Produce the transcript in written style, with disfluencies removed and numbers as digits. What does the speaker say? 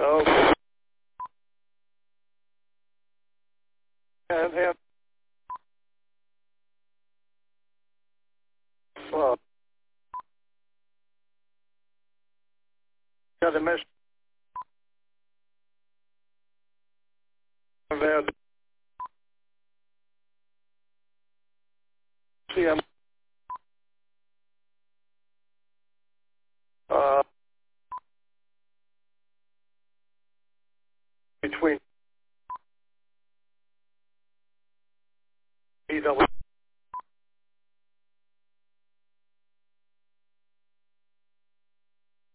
Okay. And well, got the message about. See, I'm